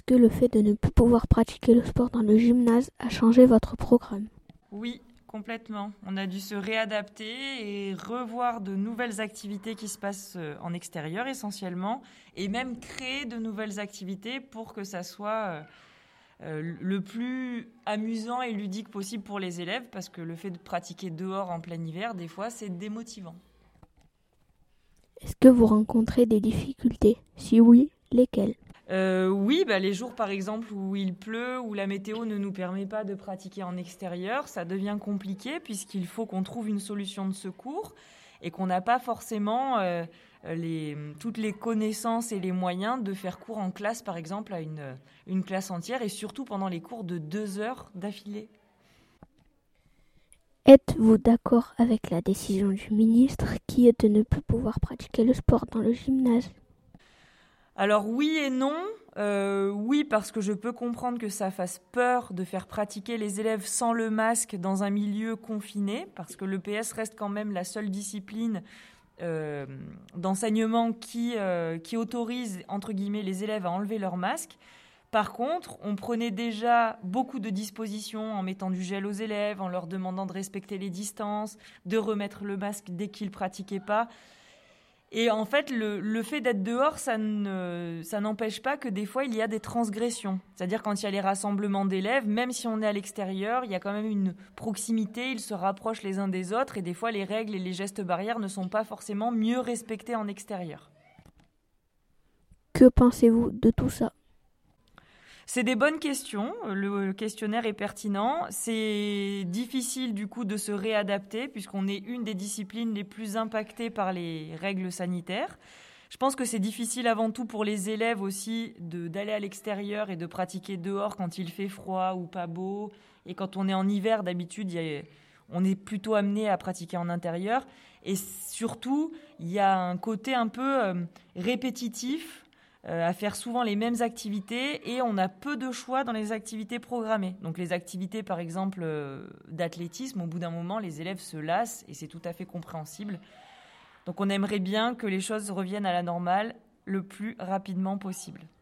que le fait de ne plus pouvoir pratiquer le sport dans le gymnase a changé votre programme? Oui, complètement. On a dû se réadapter et revoir de nouvelles activités qui se passent en extérieur essentiellement, et même créer de nouvelles activités pour que ça soit le plus amusant et ludique possible pour les élèves, parce que le fait de pratiquer dehors en plein hiver, des fois, c'est démotivant. Est-ce que vous rencontrez des difficultés? Si oui, lesquelles? Oui, les jours par exemple où il pleut, où la météo ne nous permet pas de pratiquer en extérieur, ça devient compliqué puisqu'il faut qu'on trouve une solution de secours et qu'on n'a pas forcément toutes les connaissances et les moyens de faire cours en classe par exemple à une classe entière, et surtout pendant les cours de 2 heures d'affilée. Êtes-vous d'accord avec la décision du ministre qui est de ne plus pouvoir pratiquer le sport dans le gymnase? Alors oui et non. Oui, parce que je peux comprendre que ça fasse peur de faire pratiquer les élèves sans le masque dans un milieu confiné, parce que l'EPS reste quand même la seule discipline d'enseignement qui autorise, entre guillemets, les élèves à enlever leur masque. Par contre, on prenait déjà beaucoup de dispositions en mettant du gel aux élèves, en leur demandant de respecter les distances, de remettre le masque dès qu'ils ne pratiquaient pas. Et en fait, le fait d'être dehors, ça n'empêche pas que des fois, il y a des transgressions. C'est-à-dire quand il y a les rassemblements d'élèves, même si on est à l'extérieur, il y a quand même une proximité, ils se rapprochent les uns des autres, et des fois, les règles et les gestes barrières ne sont pas forcément mieux respectés en extérieur. Que pensez-vous de tout ça? C'est des bonnes questions, le questionnaire est pertinent. C'est difficile du coup de se réadapter puisqu'on est une des disciplines les plus impactées par les règles sanitaires. Je pense que c'est difficile avant tout pour les élèves aussi d'aller à l'extérieur et de pratiquer dehors quand il fait froid ou pas beau. Et quand on est en hiver, d'habitude, on est plutôt amené à pratiquer en intérieur. Et surtout, il y a un côté un peu répétitif, à faire souvent les mêmes activités, et on a peu de choix dans les activités programmées. Donc les activités par exemple d'athlétisme, au bout d'un moment les élèves se lassent et c'est tout à fait compréhensible. Donc on aimerait bien que les choses reviennent à la normale le plus rapidement possible.